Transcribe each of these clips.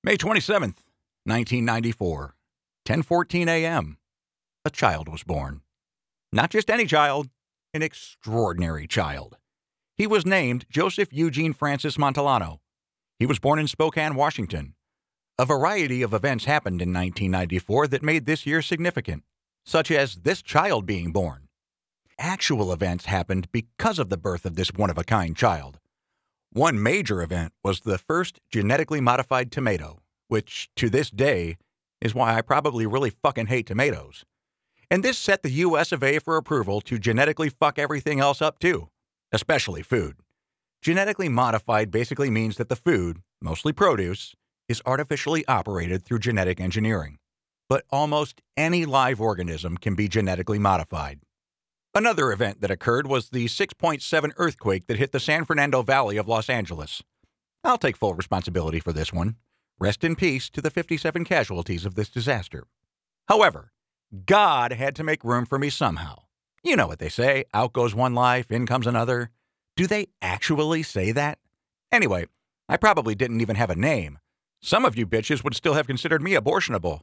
May 27th, 1994, 10:14 a.m. A child was born. Not just any child, an extraordinary child. He was named Joseph Eugene Francis Montellano. He was born in Spokane, Washington. A variety of events happened in 1994 that made this year significant, such as this child being born. Actual events happened because of the birth of this one-of-a-kind child. One major event was the first genetically modified tomato, which, to this day, is why I probably really fucking hate tomatoes. And this set the U.S. of A. for approval to genetically fuck everything else up too, especially food. Genetically modified basically means that the food, mostly produce, is artificially operated through genetic engineering. But almost any live organism can be genetically modified. Another event that occurred was the 6.7 earthquake that hit the San Fernando Valley of Los Angeles. I'll take full responsibility for this one. Rest in peace to the 57 casualties of this disaster. However, God had to make room for me somehow. You know what they say, out goes one life, in comes another. Do they actually say that? Anyway, I probably didn't even have a name. Some of you bitches would still have considered me abortionable.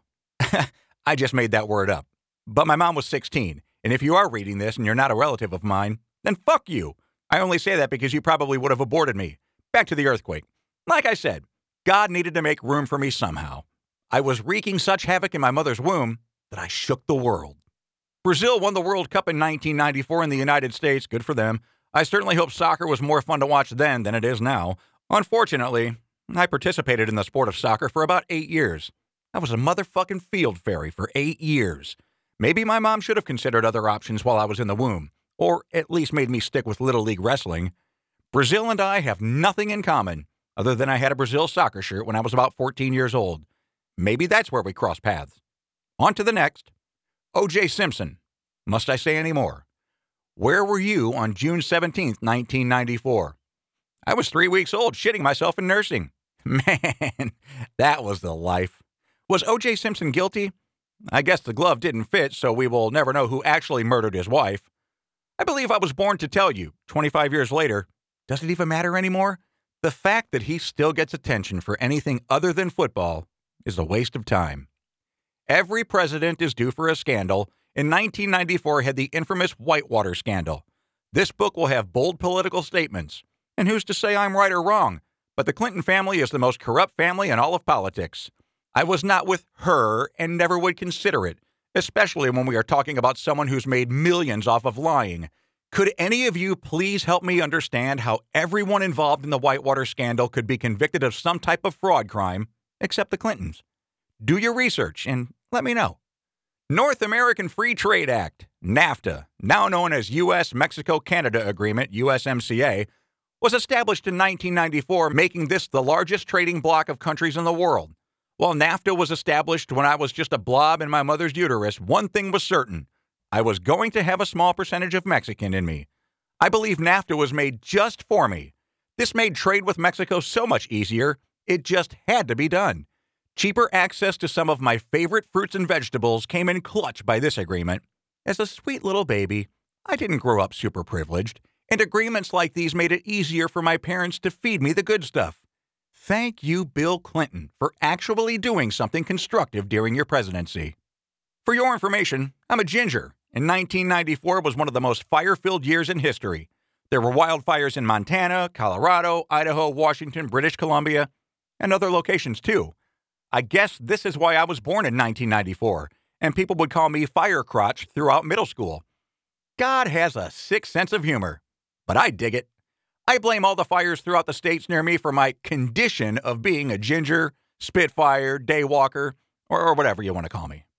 I just made that word up. But my mom was 16, and if you are reading this and you're not a relative of mine, then fuck you. I only say that because you probably would have aborted me. Back to the earthquake. Like I said, God needed to make room for me somehow. I was wreaking such havoc in my mother's womb that I shook the world. Brazil won the World Cup in 1994 in the United States. Good for them. I certainly hope soccer was more fun to watch then than it is now. Unfortunately, I participated in the sport of soccer for about 8 years. I was a motherfucking field fairy for 8 years. Maybe my mom should have considered other options while I was in the womb, or at least made me stick with Little League Wrestling. Brazil and I have nothing in common, other than I had a Brazil soccer shirt when I was about 14 years old. Maybe that's where we crossed paths. On to the next. O.J. Simpson. Must I say any more? Where were you on June 17th, 1994? I was 3 weeks old, shitting myself in nursing. Man, that was the life. Was O.J. Simpson guilty? I guess the glove didn't fit, so we will never know who actually murdered his wife. I believe I was born to tell you, 25 years later, does it even matter anymore? The fact that he still gets attention for anything other than football is a waste of time. Every president is due for a scandal. In 1994 had the infamous Whitewater scandal. This book will have bold political statements. And who's to say I'm right or wrong? But the Clinton family is the most corrupt family in all of politics. I was not with her and never would consider it, especially when we are talking about someone who's made millions off of lying. Could any of you please help me understand how everyone involved in the Whitewater scandal could be convicted of some type of fraud crime, except the Clintons? Do your research and let me know. North American Free Trade Act, NAFTA, now known as U.S.-Mexico-Canada Agreement, USMCA, was established in 1994, making this the largest trading bloc of countries in the world. While NAFTA was established when I was just a blob in my mother's uterus, one thing was certain. I was going to have a small percentage of Mexican in me. I believe NAFTA was made just for me. This made trade with Mexico so much easier, it just had to be done. Cheaper access to some of my favorite fruits and vegetables came in clutch by this agreement. As a sweet little baby, I didn't grow up super privileged, and agreements like these made it easier for my parents to feed me the good stuff. Thank you, Bill Clinton, for actually doing something constructive during your presidency. For your information, I'm a ginger, and 1994 was one of the most fire-filled years in history. There were wildfires in Montana, Colorado, Idaho, Washington, British Columbia, and other locations too. I guess this is why I was born in 1994, and people would call me Fire Crotch throughout middle school. God has a sick sense of humor, but I dig it. I blame all the fires throughout the states near me for my condition of being a ginger, spitfire, daywalker, or whatever you want to call me.